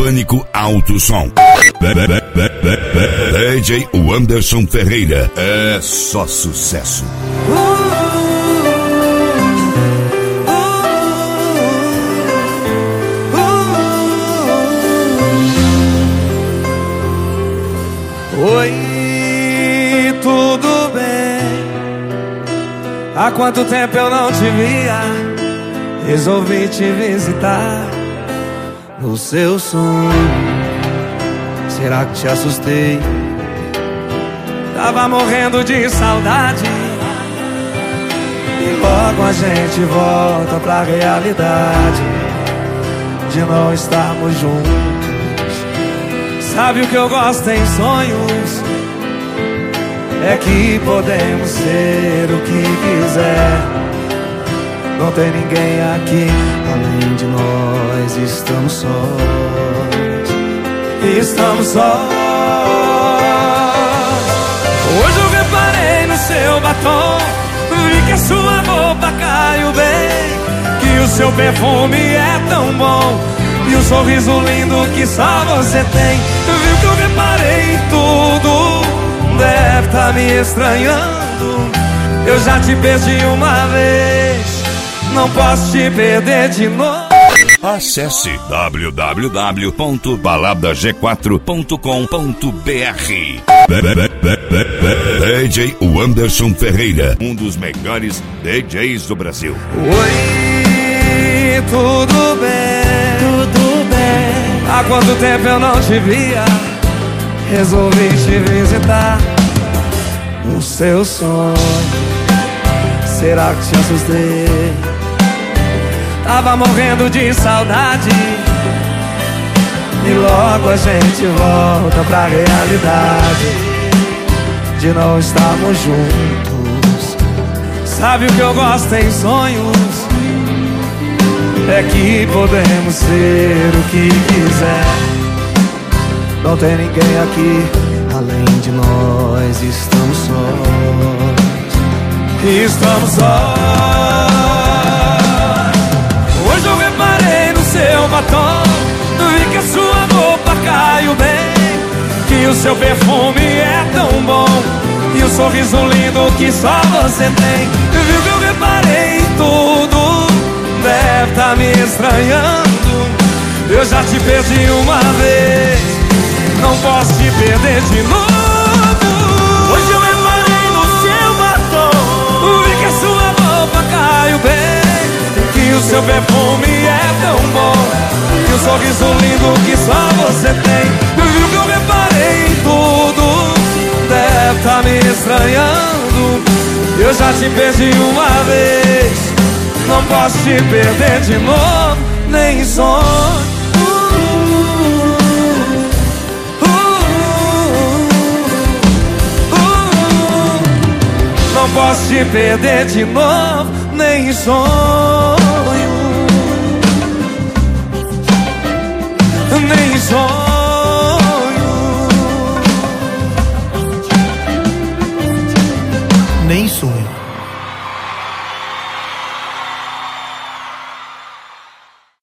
Pânico Alto Som. DJ Anderson Ferreira. É só sucesso. Oi, tudo bem? Há quanto tempo eu não te via? Resolvi te visitar no seu sonho. Será que te assustei? Tava morrendo de saudade. E logo a gente volta pra realidade de não estarmos juntos. Sabe o que eu gosto em sonhos? É que podemos ser o que quiser. Não tem ninguém aqui além de nós. Estamos sós. Estamos sós. Hoje eu reparei no seu batom. Vi que a sua roupa caiu bem, que o seu perfume é tão bom e um sorriso lindo que só você tem. Viu que eu reparei em tudo. Deve tá me estranhando. Eu já te perdi uma vez, não posso te perder de novo. Acesse www.baladag4.com.br. DJ Anderson Ferreira, um dos melhores DJs do Brasil. Oi, tudo bem? Tudo bem. Há quanto tempo eu não te via? Resolvi te visitar no seu sonho. Será que te assustei? Tava morrendo de saudade. E logo a gente volta pra realidade de não estarmos juntos. Sabe o que eu gosto em sonhos? É que podemos ser o que quiser. Não tem ninguém aqui além de nós. Estamos sós. Estamos sós. Hoje eu reparei no seu batom. Vi que a sua roupa caiu bem, que o seu perfume é tão bom e um sorriso lindo que só você tem. Viu que eu reparei em tudo. Deve tá me estranhando. Eu já te perdi uma vez, não posso te perder de novo. Hoje eu reparei no seu batom. Vi que a sua roupa caiu bem, que o seu perfume é tão bom e um sorriso lindo que só você tem. Viu que eu reparei em tudo. Deve tá me estranhando. Eu já te perdi uma vez, não posso te perder de novo, nem em sonho. Não posso te perder de novo, nem em sonho.